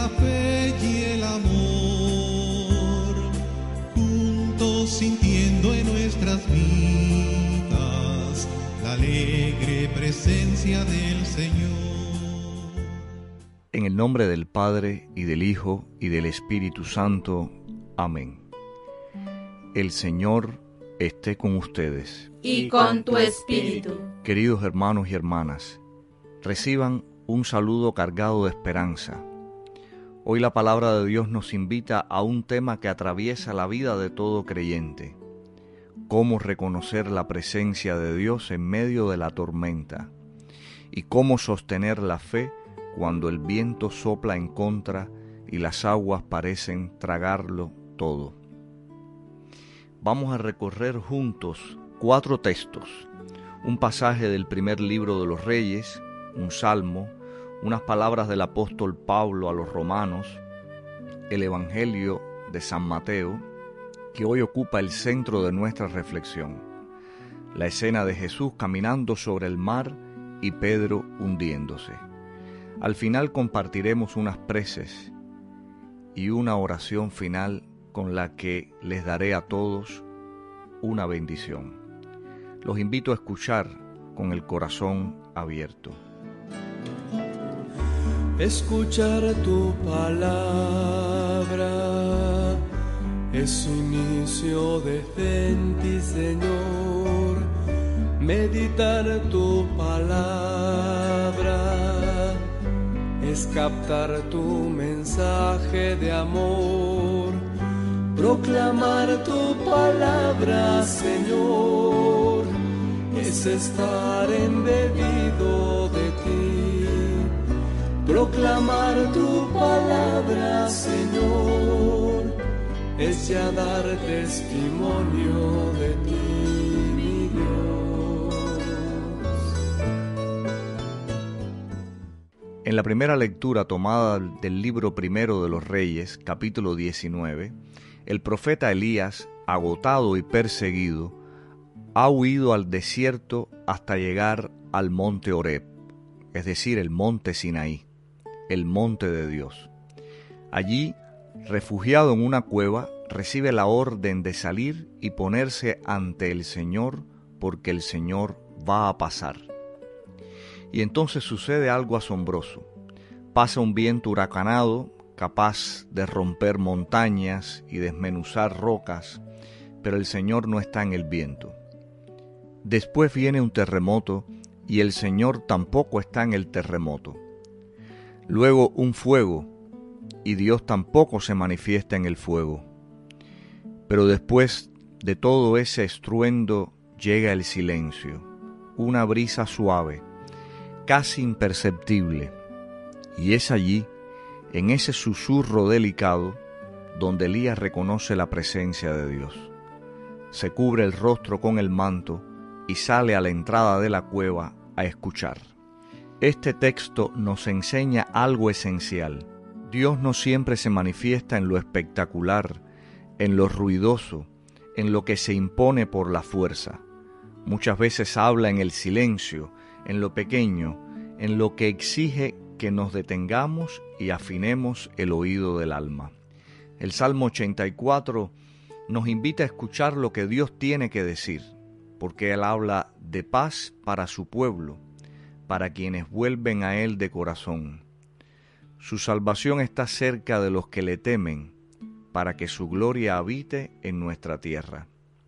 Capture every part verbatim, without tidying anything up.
la fe y el amor, juntos sintiendo en nuestras vidas la alegre presencia del Señor. En el nombre del Padre, y del Hijo, y del Espíritu Santo. Amén. El Señor esté con ustedes. Y con tu espíritu. Queridos hermanos y hermanas, reciban un saludo cargado de esperanza. Hoy la palabra de Dios nos invita a un tema que atraviesa la vida de todo creyente: cómo reconocer la presencia de Dios en medio de la tormenta y cómo sostener la fe cuando el viento sopla en contra y las aguas parecen tragarlo todo. Vamos a recorrer juntos cuatro textos: un pasaje del primer libro de los Reyes, un salmo, unas palabras del apóstol Pablo a los romanos, el Evangelio de San Mateo, que hoy ocupa el centro de nuestra reflexión, la escena de Jesús caminando sobre el mar y Pedro hundiéndose. Al final compartiremos unas preces y una oración final con la que les daré a todos una bendición. Los invito a escuchar con el corazón abierto. Escuchar tu palabra es inicio de fe en ti, Señor. Meditar tu palabra es captar tu mensaje de amor. Proclamar tu palabra, Señor, es estar embebido de ti. Proclamar tu palabra, Señor, es ya dar testimonio de ti, mi Dios. En la primera lectura tomada del libro primero de los Reyes, capítulo diecinueve, el profeta Elías, agotado y perseguido, ha huido al desierto hasta llegar al monte Horeb, es decir, el monte Sinaí, el monte de Dios. Allí, refugiado en una cueva, recibe la orden de salir y ponerse ante el Señor, porque el Señor va a pasar. Y entonces sucede algo asombroso. Pasa un viento huracanado, capaz de romper montañas y desmenuzar rocas, pero el Señor no está en el viento. Después viene un terremoto y el Señor tampoco está en el terremoto. Luego un fuego y Dios tampoco se manifiesta en el fuego. Pero después de todo ese estruendo llega el silencio, una brisa suave, casi imperceptible, y es allí, en ese susurro delicado, donde Elías reconoce la presencia de Dios. Se cubre el rostro con el manto y sale a la entrada de la cueva a escuchar. Este texto nos enseña algo esencial. Dios no siempre se manifiesta en lo espectacular, en lo ruidoso, en lo que se impone por la fuerza. Muchas veces habla en el silencio, en lo pequeño, en lo que exige que nos detengamos y afinemos el oído del alma. El Salmo ochenta y cuatro nos invita a escuchar lo que Dios tiene que decir, porque Él habla de paz para su pueblo, para quienes vuelven a Él de corazón. Su salvación está cerca de los que le temen, para que su gloria habite en nuestra tierra.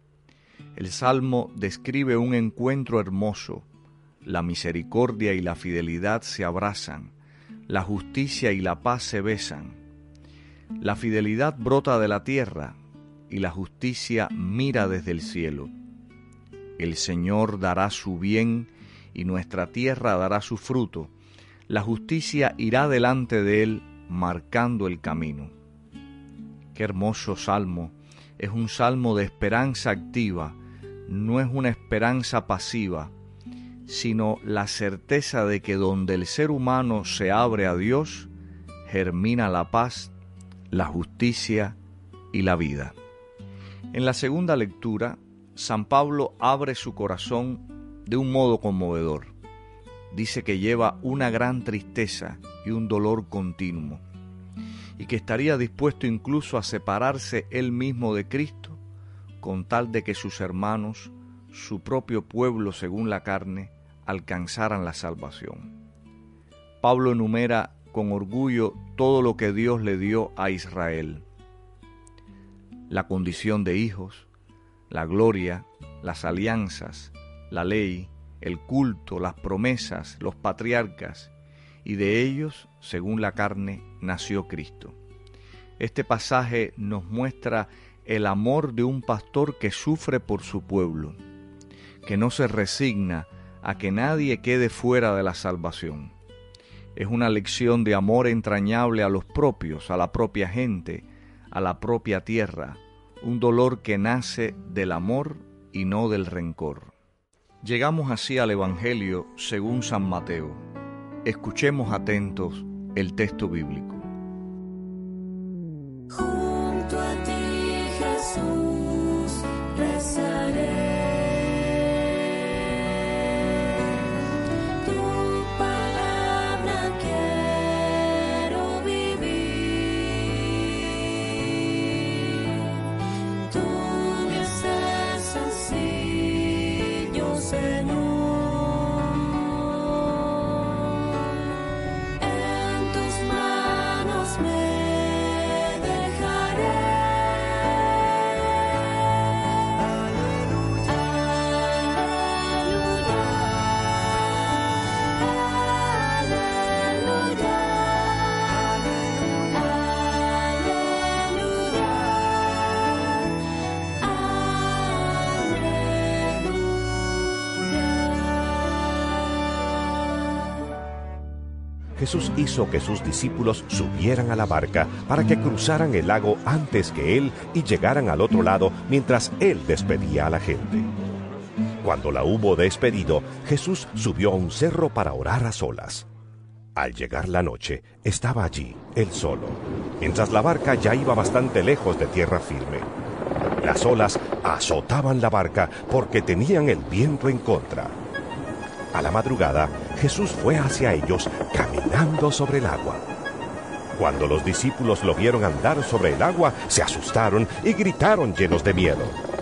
El Salmo describe un encuentro hermoso. La misericordia y la fidelidad se abrazan, la justicia y la paz se besan. La fidelidad brota de la tierra y la justicia mira desde el cielo. El Señor dará su bien y nuestra tierra dará su fruto. La justicia irá delante de él, marcando el camino. Qué hermoso salmo. Es un salmo de esperanza activa, no es una esperanza pasiva, sino la certeza de que donde el ser humano se abre a Dios, germina la paz, la justicia y la vida. En la segunda lectura, San Pablo abre su corazón de un modo conmovedor. Dice que lleva una gran tristeza y un dolor continuo. y que estaría dispuesto incluso a separarse él mismo de Cristo con tal de que sus hermanos, su propio pueblo según la carne, alcanzaran la salvación. Pablo enumera con orgullo todo lo que Dios le dio a Israel: la condición de hijos, la gloria, las alianzas, la ley, el culto, las promesas, los patriarcas, y de ellos, según la carne, nació Cristo. Este pasaje nos muestra el amor de un pastor que sufre por su pueblo, que no se resigna a que nadie quede fuera de la salvación. Es una lección de amor entrañable a los propios, a la propia gente, a la propia tierra, un dolor que nace del amor y no del rencor. Llegamos así al Evangelio según San Mateo. Escuchemos atentos el texto bíblico. Junto a ti, Jesús, rezaré. Tu palabra quiero vivir. Tú me haces sencillo, Señor. Jesús hizo que sus discípulos subieran a la barca para que cruzaran el lago antes que Él y llegaran al otro lado mientras Él despedía a la gente. Cuando la hubo despedido, Jesús subió a un cerro para orar a solas. Al llegar la noche, estaba allí, él solo, mientras la barca ya iba bastante lejos de tierra firme. Las olas azotaban la barca porque tenían el viento en contra. A la madrugada, Jesús fue hacia ellos caminando sobre el agua. Cuando los discípulos lo vieron andar sobre el agua, se asustaron y gritaron llenos de miedo.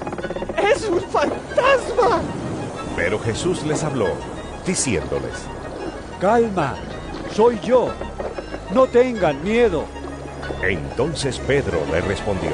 ¡Es un fantasma! Pero Jesús les habló, diciéndoles: ¡Calma! ¡Soy yo! ¡No tengan miedo! Entonces Pedro le respondió: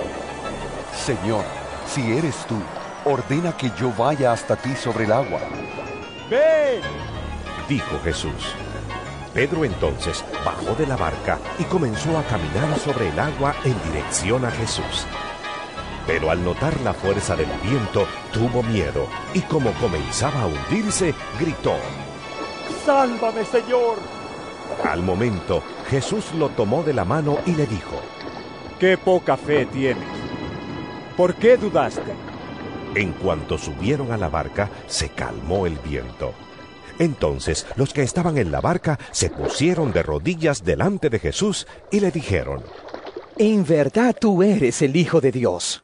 Señor, si eres tú, ordena que yo vaya hasta ti sobre el agua. ¡Ven!, dijo Jesús. Pedro entonces bajó de la barca y comenzó a caminar sobre el agua en dirección a Jesús. Pero al notar la fuerza del viento, tuvo miedo y como comenzaba a hundirse, gritó: ¡Sálvame, Señor! Al momento, Jesús lo tomó de la mano y le dijo: ¡Qué poca fe tienes! ¿Por qué dudaste? En cuanto subieron a la barca, se calmó el viento. Entonces los que estaban en la barca se pusieron de rodillas delante de Jesús y le dijeron: En verdad tú eres el Hijo de Dios.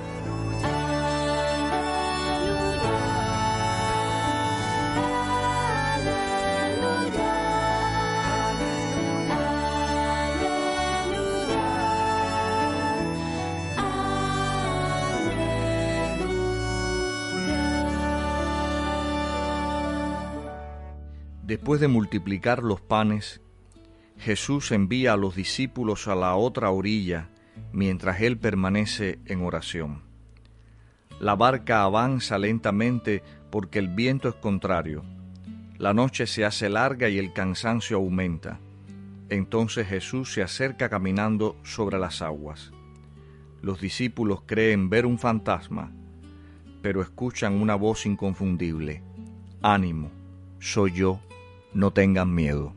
Después de multiplicar los panes, Jesús envía a los discípulos a la otra orilla, mientras él permanece en oración. La barca avanza lentamente porque el viento es contrario. La noche se hace larga y el cansancio aumenta. Entonces Jesús se acerca caminando sobre las aguas. Los discípulos creen ver un fantasma, pero escuchan una voz inconfundible: «Ánimo, soy yo, no tengan miedo».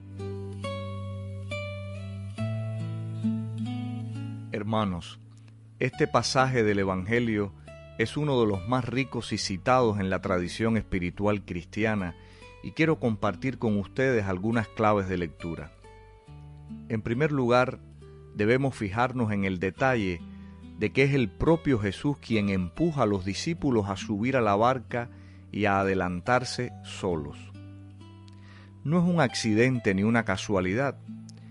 Hermanos, este pasaje del Evangelio es uno de los más ricos y citados en la tradición espiritual cristiana y quiero compartir con ustedes algunas claves de lectura. En primer lugar, debemos fijarnos en el detalle de que es el propio Jesús quien empuja a los discípulos a subir a la barca y a adelantarse solos. No es un accidente ni una casualidad.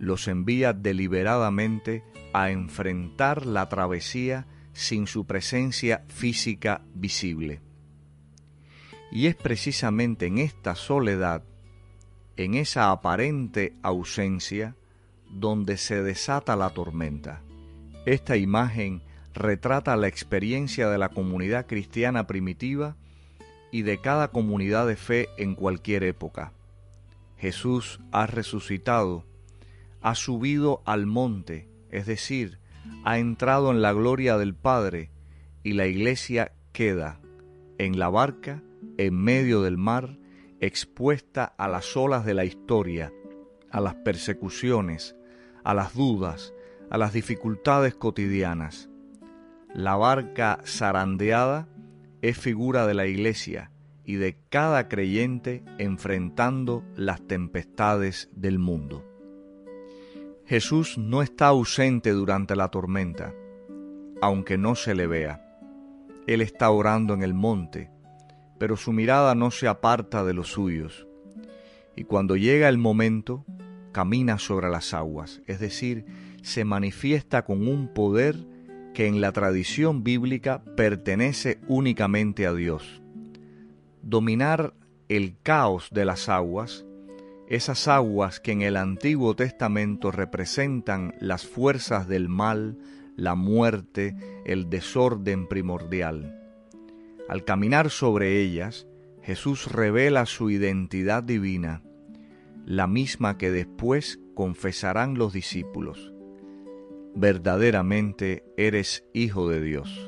los envía deliberadamente a enfrentar la travesía sin su presencia física visible. Y es precisamente en esta soledad, en esa aparente ausencia, donde se desata la tormenta. Esta imagen retrata la experiencia de la comunidad cristiana primitiva y de cada comunidad de fe en cualquier época. Jesús ha resucitado, ha subido al monte, es decir, ha entrado en la gloria del Padre, y la iglesia queda en la barca, en medio del mar, expuesta a las olas de la historia, a las persecuciones, a las dudas, a las dificultades cotidianas. La barca zarandeada es figura de la iglesia y de cada creyente enfrentando las tempestades del mundo. Jesús no está ausente durante la tormenta, aunque no se le vea. Él está orando en el monte, pero su mirada no se aparta de los suyos. Y cuando llega el momento, camina sobre las aguas, es decir, se manifiesta con un poder que en la tradición bíblica pertenece únicamente a Dios. Dominar el caos de las aguas, esas aguas que en el Antiguo Testamento representan las fuerzas del mal, la muerte, el desorden primordial. Al caminar sobre ellas, Jesús revela su identidad divina, la misma que después confesarán los discípulos. Verdaderamente eres Hijo de Dios.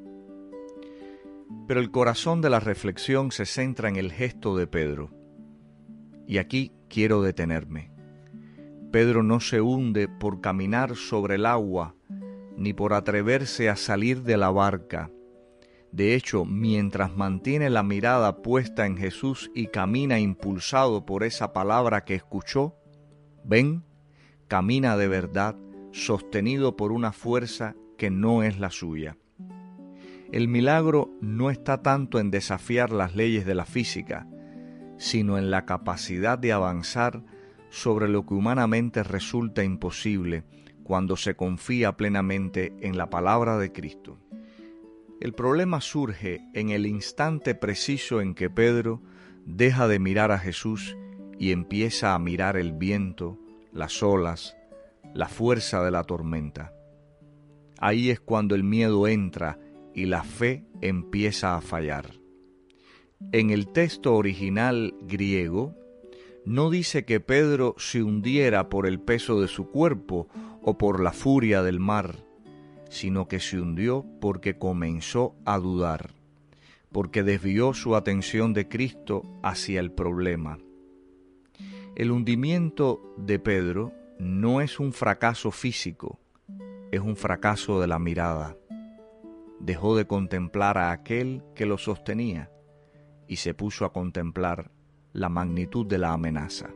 Pero el corazón de la reflexión se centra en el gesto de Pedro. Y aquí quiero detenerme. Pedro no se hunde por caminar sobre el agua, ni por atreverse a salir de la barca. De hecho, mientras mantiene la mirada puesta en Jesús y camina impulsado por esa palabra que escuchó, ven, camina de verdad, sostenido por una fuerza que no es la suya. El milagro no está tanto en desafiar las leyes de la física, sino en la capacidad de avanzar sobre lo que humanamente resulta imposible cuando se confía plenamente en la palabra de Cristo. El problema surge en el instante preciso en que Pedro deja de mirar a Jesús y empieza a mirar el viento, las olas, la fuerza de la tormenta. Ahí es cuando el miedo entra y la fe empieza a fallar. En el texto original griego, no dice que Pedro se hundiera por el peso de su cuerpo o por la furia del mar, sino que se hundió porque comenzó a dudar, porque desvió su atención de Cristo hacia el problema. El hundimiento de Pedro no es un fracaso físico, es un fracaso de la mirada. Dejó de contemplar a aquel que lo sostenía y se puso a contemplar la magnitud de la amenaza.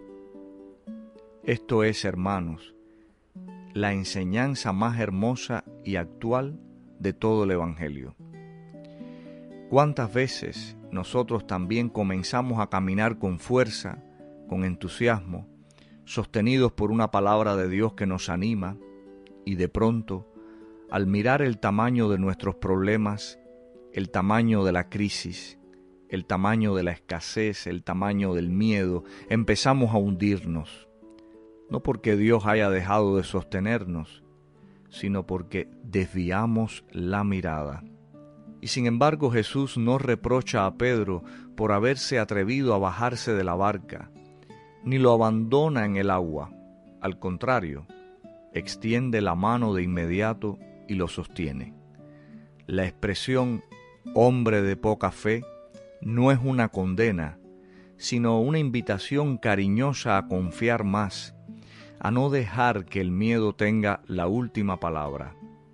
Esto es, hermanos, la enseñanza más hermosa y actual de todo el Evangelio. ¿Cuántas veces nosotros también comenzamos a caminar con fuerza, con entusiasmo, sostenidos por una palabra de Dios que nos anima, y de pronto, al mirar el tamaño de nuestros problemas, el tamaño de la crisis, el tamaño de la escasez, el tamaño del miedo, empezamos a hundirnos? No porque Dios haya dejado de sostenernos, sino porque desviamos la mirada. Y sin embargo Jesús no reprocha a Pedro por haberse atrevido a bajarse de la barca, ni lo abandona en el agua. Al contrario, extiende la mano de inmediato y lo sostiene. La expresión hombre de poca fe no es una condena, sino una invitación cariñosa a confiar más, a no dejar que el miedo tenga la última palabra.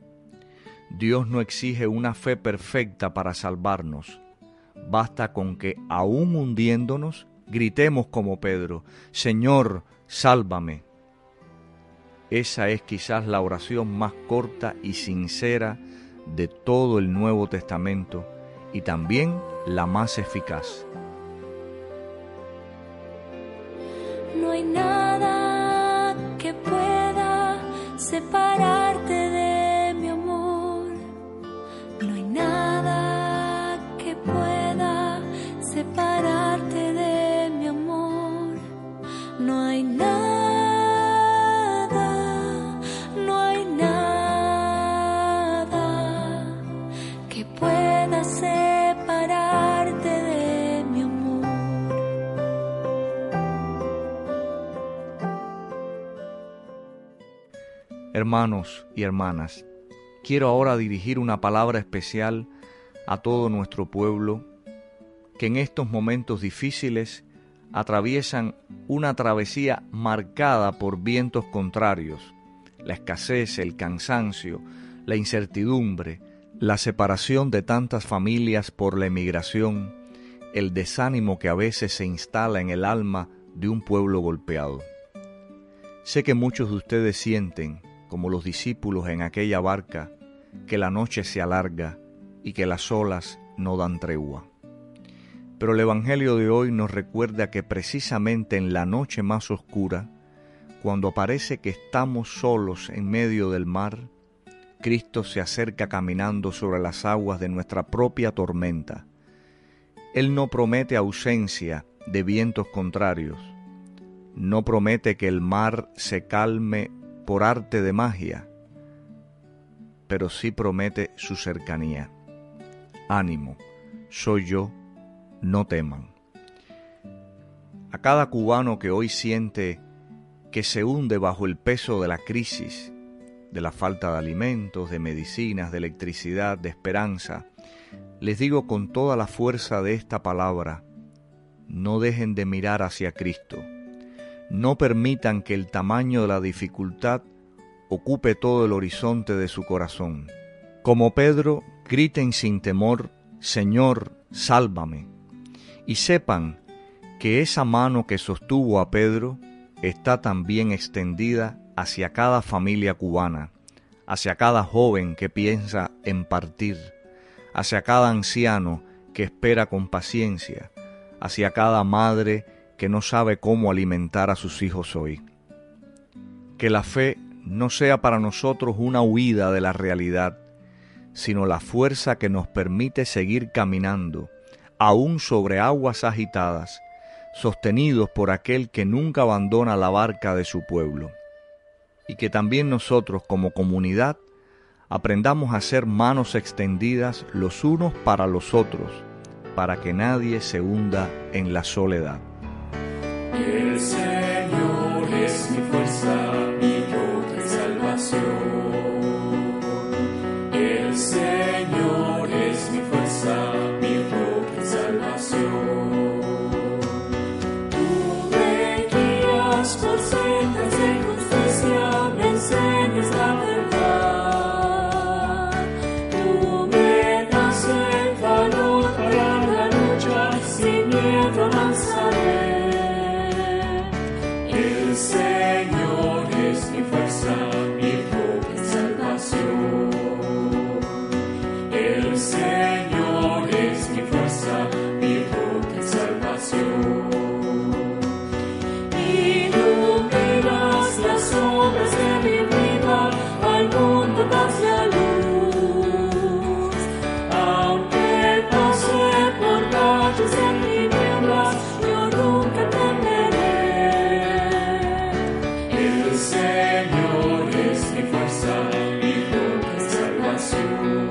Dios no exige una fe perfecta para salvarnos. Basta con que, aún hundiéndonos, gritemos como Pedro: Señor, sálvame. Esa es quizás la oración más corta y sincera de todo el Nuevo Testamento y también la más eficaz. No hay nada que pueda separarte de mi amor. No hay nada que pueda separarte de mi amor. No hay nada, no hay nada que pueda separarte de mi amor. Hermanos y hermanas, quiero ahora dirigir una palabra especial a todo nuestro pueblo que en estos momentos difíciles atraviesan una travesía marcada por vientos contrarios, la escasez, el cansancio, la incertidumbre, la separación de tantas familias por la emigración, el desánimo que a veces se instala en el alma de un pueblo golpeado. Sé que muchos de ustedes sienten, como los discípulos en aquella barca, que la noche se alarga y que las olas no dan tregua. Pero el Evangelio de hoy nos recuerda que precisamente en la noche más oscura, cuando parece que estamos solos en medio del mar, Cristo se acerca caminando sobre las aguas de nuestra propia tormenta. Él no promete ausencia de vientos contrarios, no promete que el mar se calme por arte de magia, pero sí promete su cercanía. Ánimo, soy yo, no teman. A cada cubano que hoy siente que se hunde bajo el peso de la crisis, de la falta de alimentos, de medicinas, de electricidad, de esperanza, les digo con toda la fuerza de esta palabra: no dejen de mirar hacia Cristo. No permitan que el tamaño de la dificultad ocupe todo el horizonte de su corazón. Como Pedro, griten sin temor: Señor, sálvame. Y sepan que esa mano que sostuvo a Pedro está también extendida hacia cada familia cubana, hacia cada joven que piensa en partir, hacia cada anciano que espera con paciencia, hacia cada madre que no sabe cómo alimentar a sus hijos hoy. Que la fe no sea para nosotros una huida de la realidad, sino la fuerza que nos permite seguir caminando, aún sobre aguas agitadas, sostenidos por aquel que nunca abandona la barca de su pueblo. Y que también nosotros como comunidad aprendamos a ser manos extendidas los unos para los otros, para que nadie se hunda en la soledad. El Señor es mi fuerza, mi roca y salvación. El Señor es mi fuerza, mi roca y salvación. Tú me guías por sendas de justicia, me enseñas la verdad. Tú me das el valor para la lucha, sin miedo avanzaré. El Señor es mi fuerza, mi roca y salvación. El Señor es mi fuerza, mi roca y salvación. Iluminas las obras de mi vida, al mundo das la luz. Aunque pase por valles de tinieblas, yo nunca temeré. El Señor es mi fuerza, mi roca y salvación.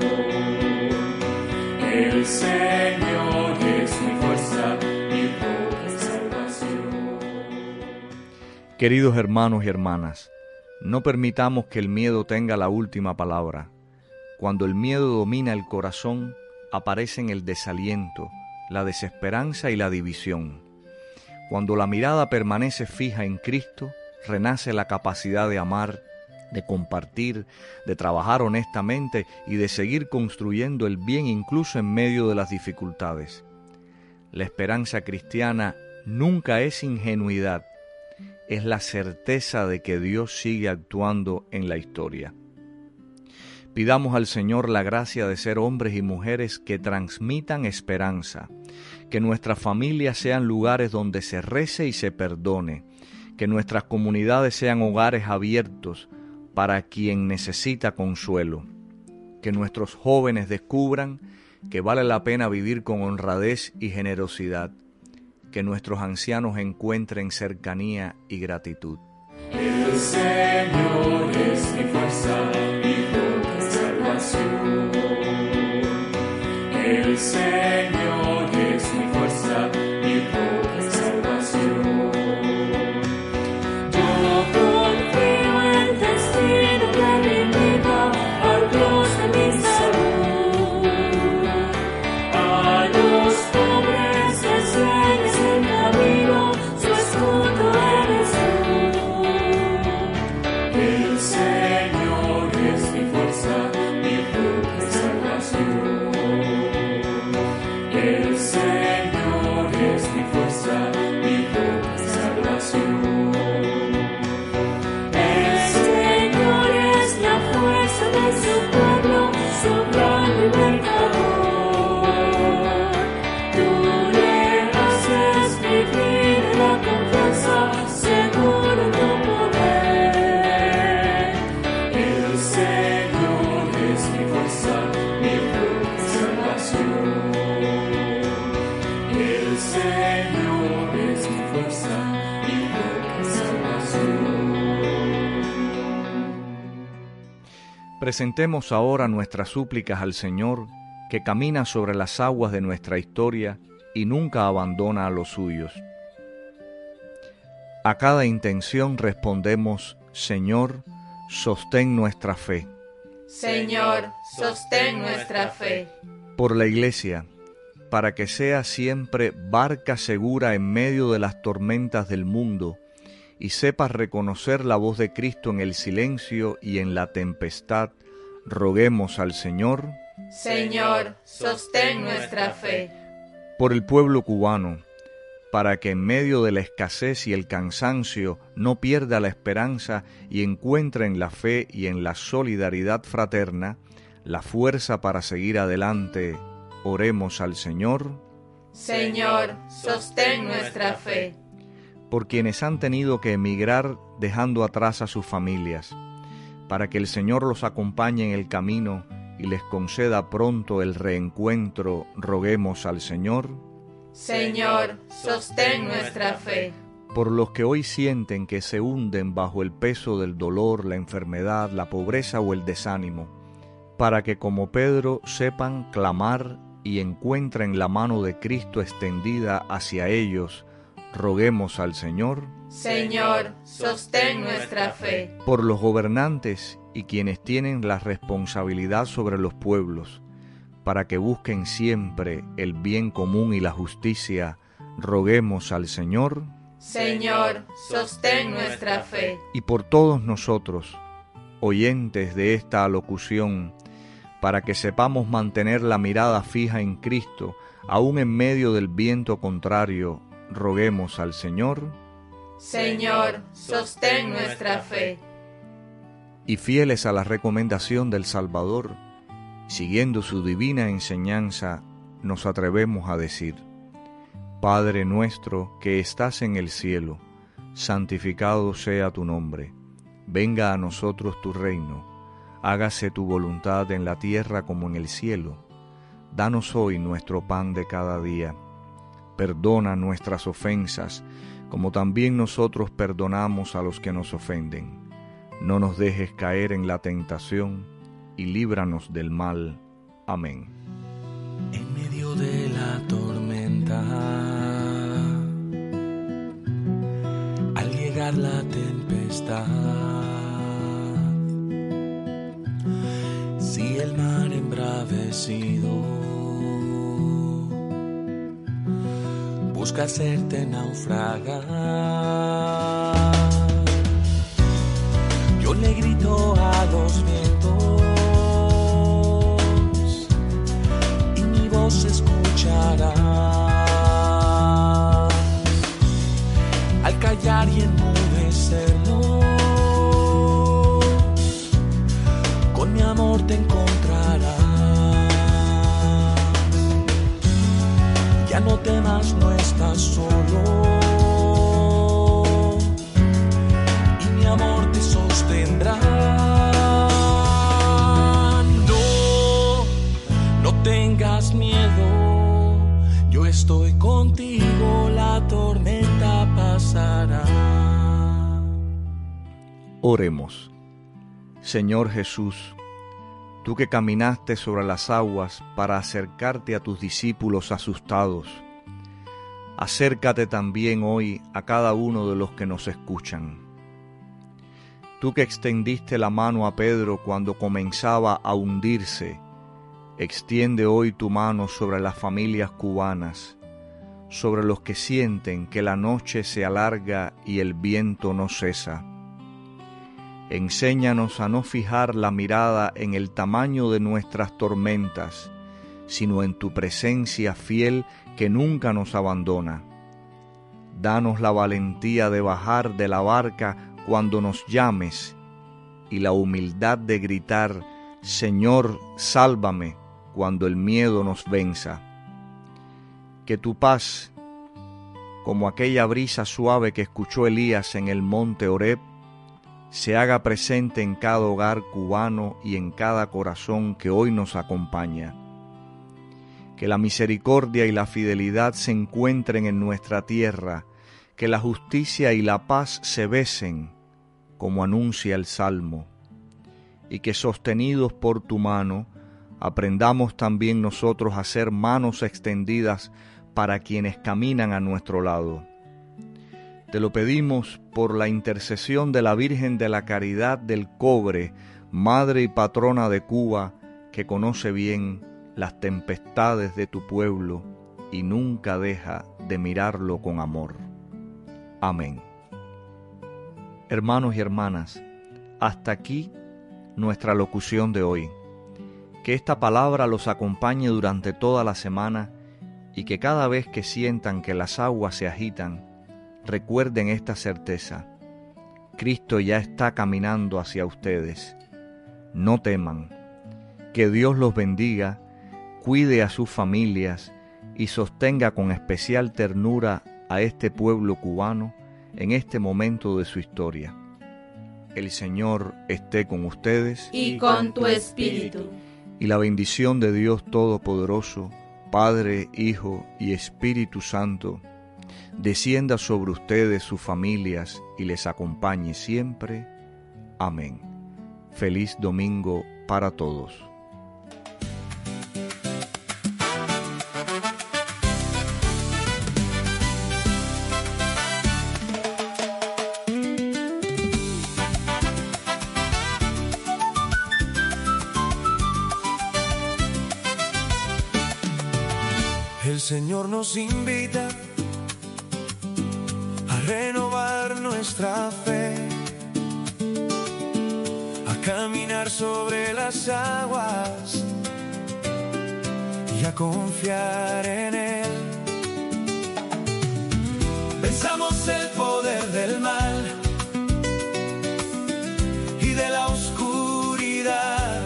El Señor es mi fuerza, mi roca y salvación. Queridos hermanos y hermanas, no permitamos que el miedo tenga la última palabra. Cuando el miedo domina el corazón, aparecen el desaliento, la desesperanza y la división. Cuando la mirada permanece fija en Cristo, renace la capacidad de amar, de compartir, de trabajar honestamente y de seguir construyendo el bien incluso en medio de las dificultades. La esperanza cristiana nunca es ingenuidad, es la certeza de que Dios sigue actuando en la historia. Pidamos al Señor la gracia de ser hombres y mujeres que transmitan esperanza, que nuestras familias sean lugares donde se rece y se perdone, que nuestras comunidades sean hogares abiertos para quien necesita consuelo. Que nuestros jóvenes descubran que vale la pena vivir con honradez y generosidad. Que nuestros ancianos encuentren cercanía y gratitud. El Señor es mi fuerza y roca de salvación. El Señor es mi fuerza y roca de salvación. Yo confío en el destino de mi vida, al Dios de mi salud. A los pobres enseñes el camino, su escudo eres tú. El Señor es mi fuerza y roca de salvación. El Señor es mi fuerza y roca de salvación. El Señor es la fuerza de su pueblo, su gran libertador. Tú le haces vivir en la confianza, seguro en tu poder. El Señor es mi fuerza, mi roca de salvación. El Señor es mi fuerza, mi roca de salvación. Presentemos ahora nuestras súplicas al Señor, que camina sobre las aguas de nuestra historia y nunca abandona a los suyos. A cada intención respondemos: Señor, sostén nuestra fe. Señor, sostén nuestra fe. Por la Iglesia, para que sea siempre barca segura en medio de las tormentas del mundo y sepas reconocer la voz de Cristo en el silencio y en la tempestad, roguemos al Señor. Señor, sostén nuestra fe. Por el pueblo cubano, para que en medio de la escasez y el cansancio no pierda la esperanza y encuentre en la fe y en la solidaridad fraterna la fuerza para seguir adelante, oremos al Señor. Señor, sostén nuestra fe. Por quienes han tenido que emigrar dejando atrás a sus familias, para que el Señor los acompañe en el camino y les conceda pronto el reencuentro, roguemos al Señor. Señor, sostén nuestra fe. Por los que hoy sienten que se hunden bajo el peso del dolor, la enfermedad, la pobreza o el desánimo, para que como Pedro sepan clamar y encuentren la mano de Cristo extendida hacia ellos, roguemos al Señor. Señor, sostén nuestra fe. Por los gobernantes y quienes tienen la responsabilidad sobre los pueblos, para que busquen siempre el bien común y la justicia, roguemos al Señor. Señor, sostén nuestra fe. Y por todos nosotros, oyentes de esta alocución, para que sepamos mantener la mirada fija en Cristo, aun en medio del viento contrario, roguemos al Señor. Señor, sostén nuestra fe. Y fieles a la recomendación del Salvador, siguiendo su divina enseñanza, nos atrevemos a decir: Padre nuestro que estás en el cielo, santificado sea tu nombre. Venga a nosotros tu reino. Hágase tu voluntad en la tierra como en el cielo. Danos hoy nuestro pan de cada día. Perdona nuestras ofensas, como también nosotros perdonamos a los que nos ofenden. No nos dejes caer en la tentación, y líbranos del mal. Amén. En medio de la tormenta, al llegar la tempestad, si el mar embravecido busca hacerte naufragar, yo le grito a los vientos y mi voz se escuchará. Al callar y enmudecerlos, con mi amor te encontrarás. Ya no temas, no estás solo, y mi amor te sostendrá. Oremos. Señor Jesús, tú que caminaste sobre las aguas para acercarte a tus discípulos asustados, acércate también hoy a cada uno de los que nos escuchan. Tú que extendiste la mano a Pedro cuando comenzaba a hundirse, extiende hoy tu mano sobre las familias cubanas, sobre los que sienten que la noche se alarga y el viento no cesa. Enséñanos a no fijar la mirada en el tamaño de nuestras tormentas, sino en tu presencia fiel que nunca nos abandona. Danos la valentía de bajar de la barca cuando nos llames y la humildad de gritar, Señor, sálvame, cuando el miedo nos venza. Que tu paz, como aquella brisa suave que escuchó Elías en el monte Horeb, se haga presente en cada hogar cubano y en cada corazón que hoy nos acompaña. Que la misericordia y la fidelidad se encuentren en nuestra tierra, que la justicia y la paz se besen, como anuncia el Salmo, y que sostenidos por tu mano, aprendamos también nosotros a ser manos extendidas para quienes caminan a nuestro lado. Te lo pedimos por la intercesión de la Virgen de la Caridad del Cobre, Madre y Patrona de Cuba, que conoce bien las tempestades de tu pueblo y nunca deja de mirarlo con amor. Amén. Hermanos y hermanas, hasta aquí nuestra locución de hoy. Que esta palabra los acompañe durante toda la semana y que cada vez que sientan que las aguas se agitan, recuerden esta certeza: Cristo ya está caminando hacia ustedes. No teman. Que Dios los bendiga, cuide a sus familias y sostenga con especial ternura a este pueblo cubano en este momento de su historia. El Señor esté con ustedes y con tu espíritu. Y la bendición de Dios Todopoderoso, Padre, Hijo y Espíritu Santo, descienda sobre ustedes, sus familias, y les acompañe siempre. Amén. Feliz domingo para todos. El Señor nos invita a renovar nuestra fe, a caminar sobre las aguas y a confiar en Él. Pensamos el poder del mal y de la oscuridad.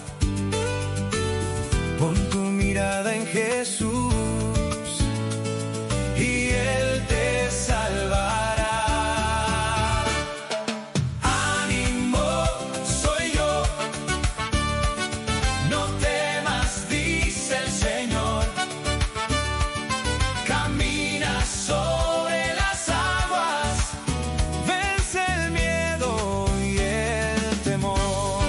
Pon tu mirada en Jesús y Él te salvará. Ánimo, soy yo, no temas, dice el Señor. Camina sobre las aguas, vence el miedo y el temor.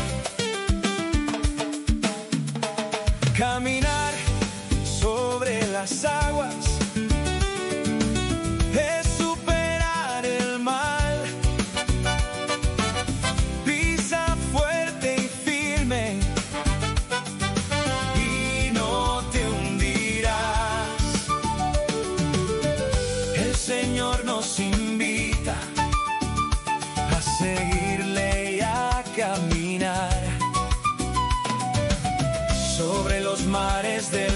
Caminar sobre las aguas es superar el mal. Pisa fuerte y firme y no te hundirás. El Señor nos invita a seguirle y a caminar sobre los mares de